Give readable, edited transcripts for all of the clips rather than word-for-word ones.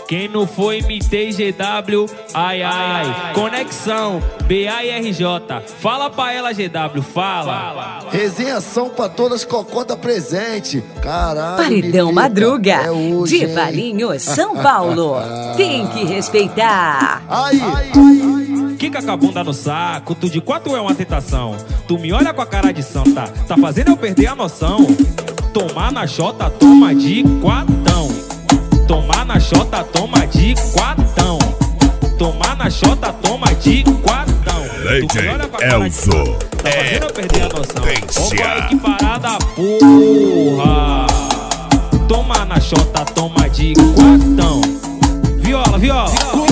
Quem não foi MTGW, ai ai. Conexão BA e RJ. Fala pra ela, GW, fala. Resenhação pra todas cocota presente. Caralho. Paredão Madruga, é hoje, de Valinhos, São Paulo. Tem que respeitar. Aí. Quica com a bunda no saco, tu de quatro é uma tentação. Tu me olha com a cara de santa, tá fazendo eu perder a noção. Tomar na xota, toma de quatão. Tomar na xota, toma de quatão. Tomar na xota, toma de quatão. Tu me olha com a cara de santa, tá fazendo eu perder a noção. Opa, que parada, porra. Toma na xota, toma de quatão. Viola, viola.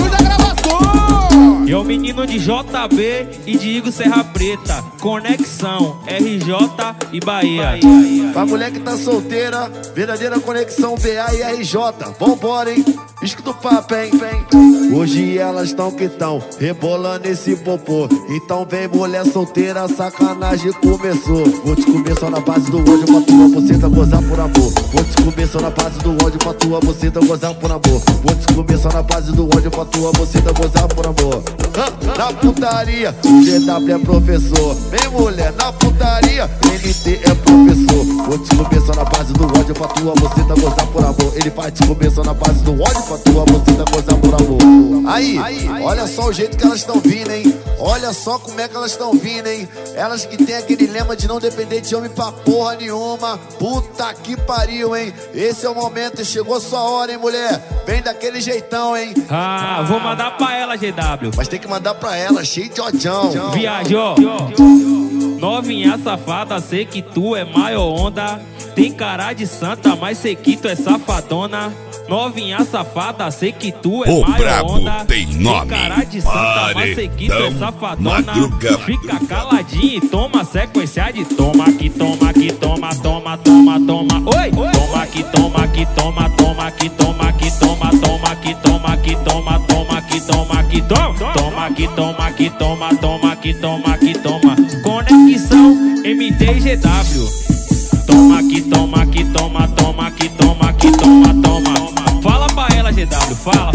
E é o menino de JB e de Igor Serra Preta. Conexão RJ e Bahia. Pra mulher que tá solteira, verdadeira conexão BA e RJ. Vambora, hein? Escuta o papo, hein? Hoje elas tão que tão rebolando esse popô. Então vem mulher solteira, sacanagem começou. Vou te comer só na base do ódio pra tua buceta gozar por amor. Vou te comer só na base do ódio pra tua buceta gozar por amor. Vou te comer só na base do ódio pra tua buceta gozar por amor. Na putaria, o GW é professor. Vem mulher, na putaria, NT é professor. Vou te comer só na base do ódio pra tua buceta gozar por amor. Ele vai te comer só na base do ódio pra tua buceta gozar por amor. Aí, olha só o jeito que elas estão vindo, hein? Olha só como é que elas estão vindo, hein? Elas que tem aquele lema de não depender de homem pra porra nenhuma. Puta que pariu, hein? Esse é o momento, chegou sua hora, hein, mulher? Vem daquele jeitão, hein? Ah, vou mandar pra ela, GW. Mas tem que mandar pra ela, cheio de odião. Viajou. Novinha safada, sei que tu é maior onda. Tem cara de santa, mas sei que tu é safadona. Novinha safada, sei que tu é maior onda. Tem nome. Tem cara de santa, mas sei que tu é safadona. Madruga. Fica caladinho e toma sequência de toma que toma que toma, toma, toma, toma. Oi! Toma que toma que toma, toma que toma que toma, toma que toma que toma, toma que toma que toma. Toma que toma que toma, toma que toma que toma. Conexão MTGW. Toma que toma que toma, toma que toma que toma, toma. Fala pra ela, GW, fala.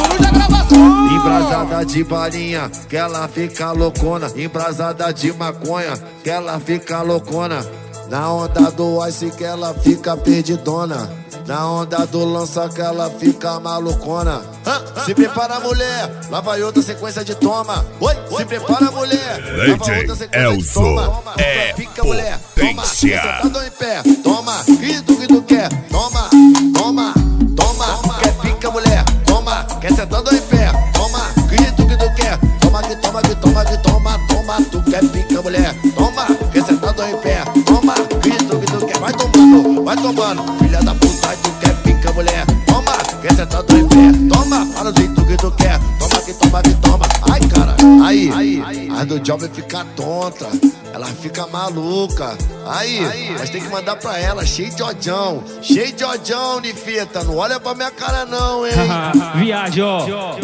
Embrasada de balinha, que ela fica loucona. Embrasada de maconha, que ela fica loucona. Na onda do ice que ela fica perdidona. Na onda do lança que ela fica malucona. Se prepara, mulher, lá vai outra sequência de toma. Oi, se prepara, mulher, lá vai outra sequência de toma. É pica, mulher, toma, potência. sentado em pé, toma, que tu quer, toma, toma, toma, quer pica, mulher, toma, quer sentado em pé, toma, que tu quer, toma, que toma, que toma, que toma, toma, tu quer pica, mulher, toma, quer sentado em pé, toma, que tu quer, vai tomando, filha da puta, tu quer pica, mulher, toma, quer sentado em pé, toma, fala do jeito que tu quer, toma, que toma, que toma, ai cara, aí, a do job fica tonta, ela fica maluca, aí, mas tem que mandar pra ela, cheio de odião, Nifeta, não olha pra minha cara não, hein. Viajou.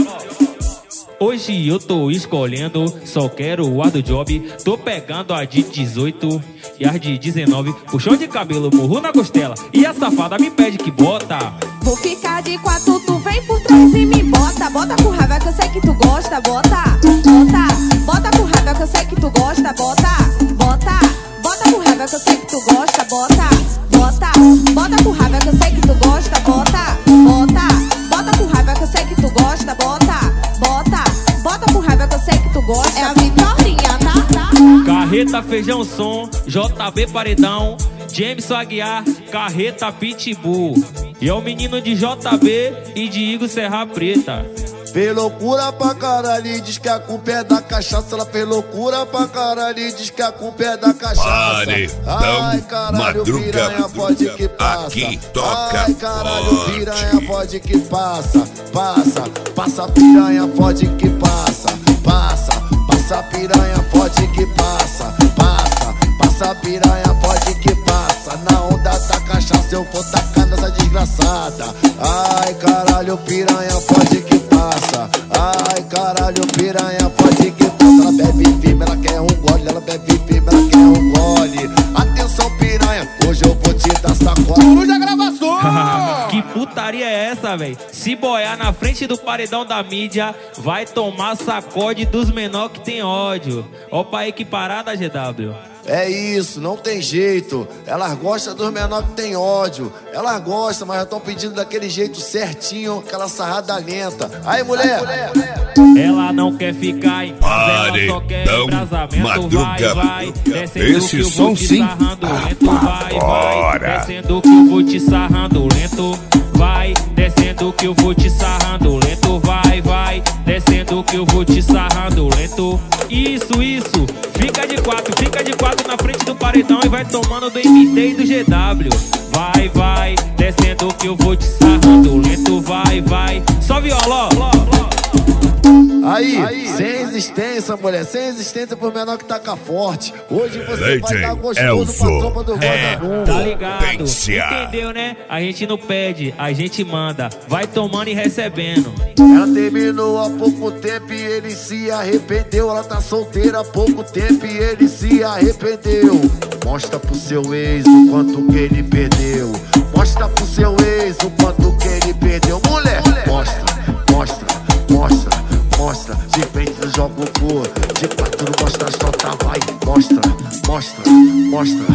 Hoje eu tô escolhendo, só quero o ar do job. Tô pegando a de 18 e as de 19. Puxão de cabelo, murro na costela. E a safada me pede que bota. Vou ficar de quatro, tu vem por trás e me bota. Bota com raiva que eu sei que tu gosta, bota. Bota com raiva que eu sei que tu gosta, bota. Bota com raiva que eu sei que tu gosta, bota. Bota com raiva que eu sei que tu gosta, bota. Bota com raiva que eu sei que tu gosta, bota. Bota com raiva que eu sei que tu gosta. É a Vitorinha, tá? Carreta, feijão, som, JB Paredão, Jameson Aguiar, Carreta Pitbull. E é o menino de JB e de Igor Serra Preta. Fez loucura pra caralho e diz que a culpa é da cachaça. Ela fez loucura pra caralho e diz que a culpa é da cachaça. Ai, caralho, piranha, pode que passa. Aqui toca. Ai, caralho, piranha, pode que passa. Passa, piranha, pode que passa. Passa, piranha, pode que passa. Passa, piranha, pode que passa. Na onda da cachaça eu vou tacar nessa desgraçada. Ai, caralho, piranha, pode que passa. Ai, caralho, piranha, pode que passa. Ela bebe firme, ela quer um gole. Ela bebe firme, ela quer um gole. Atenção, piranha, hoje eu vou te dar sacola. Que puta putaria é essa, véi? Se boiar na frente do paredão da mídia, vai tomar sacode dos menor que tem ódio. Opa aí que parada, GW. É isso, não tem jeito. Elas gostam dos menores que tem ódio. Elas gostam, mas já estão pedindo daquele jeito certinho, aquela sarrada lenta. Aí, mulher! Ela não quer ficar em casa, ela só quer embrasamento. Vai, descendo que eu vou te sarrando lento. Vai, descendo que eu vou te sarrando lento. Vai, descendo que eu vou te sarrando lento. Vai, descendo que eu vou te sarrando lento. Isso, fica de quatro na frente do paredão e vai tomando do MT e do GW. Vai, descendo que eu vou te sarrando lento. Vai, só viola, ó. Aí, sem resistência, mulher, sem resistência pro menor que taca forte. Hoje você vai dar gostoso pra tropa do vagabundo. Tá ligado? Entendeu, né? A gente não pede, a gente manda. Vai tomando e recebendo. Ela terminou há pouco tempo e ele se arrependeu. Ela tá solteira há pouco tempo e ele se arrependeu. Mostra pro seu ex o quanto que ele perdeu. Mostra pro seu ex o quanto que ele perdeu. Mulher, mostra. De frente joga o cu, de quatro mostra a chota, vai. Mostra.